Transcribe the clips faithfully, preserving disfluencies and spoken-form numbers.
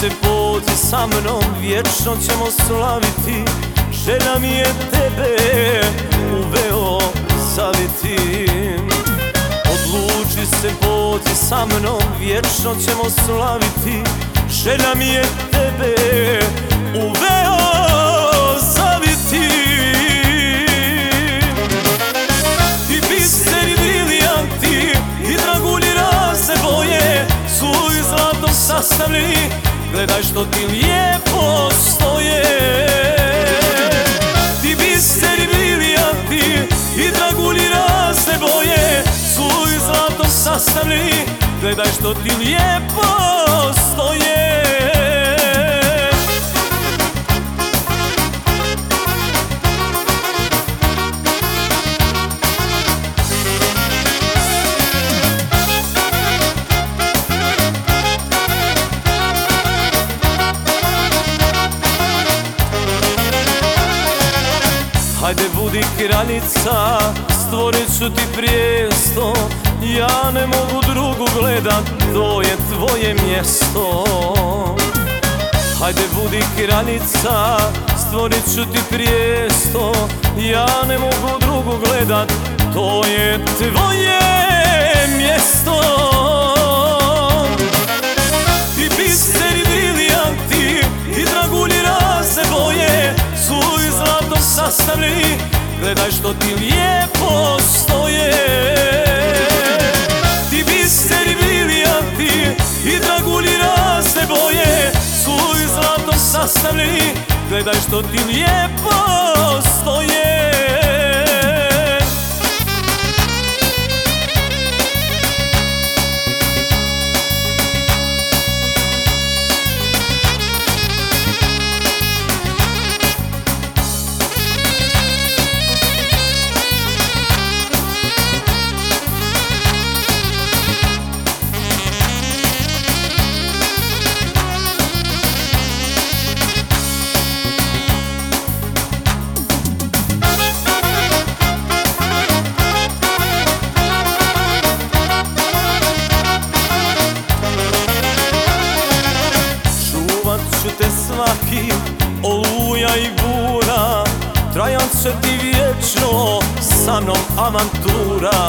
se, pođi sa mnom, vječno ćemo slaviti. Želja mi je tebe u veo zaviti. Odluči se, pođi sa mnom, vječno ćemo slaviti. Želja mi je tebe u veo zaviti. Ti biseri briljanti i dragulji razne boje su i zlatom sastavljeni, gledaj što ti lijepo stoje. Ti biseri briljanti i dragulji razne boje su i zlatom sastavljeni, gledaj što ti lijepo stoje. Hajde budi kraljica, stvorit ću ti prijesto. Ja ne mogu drugu gledat, to je tvoje mjesto. Hajde budi kraljica, stvorit ću ti prijesto. Ja ne mogu drugu gledat, to je tvoje mjesto. Ti biseri briljanti i dragulji razne boje su i zlatom sastavljeni, gledaj što ti lijepo stoje. Ti biseri briljanti i dragulji razne boje su i zlatom sastavljeni, gledaj što ti lijepo stoje. Ću te svaki oluja i bura, trajat će ti vječno sa mnom avantura.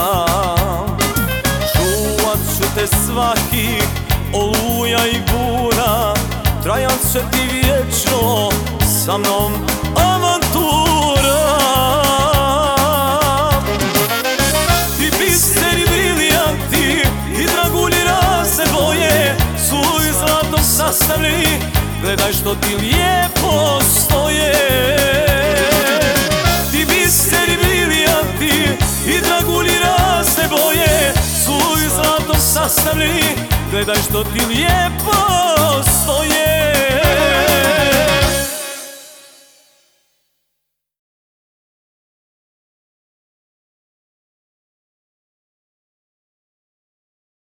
Čuvat ću te svaki oluja i bura, trajat će ti vječno sa mnom avantura. Ti biseri briljanti i dragulji razne boje su i zlatom sastavljeni, gledaj što ti lijepo stoje. Ti biseri briljanti i dragulji razne boje su i zlatom sastavljeni, gledaj što ti lijepo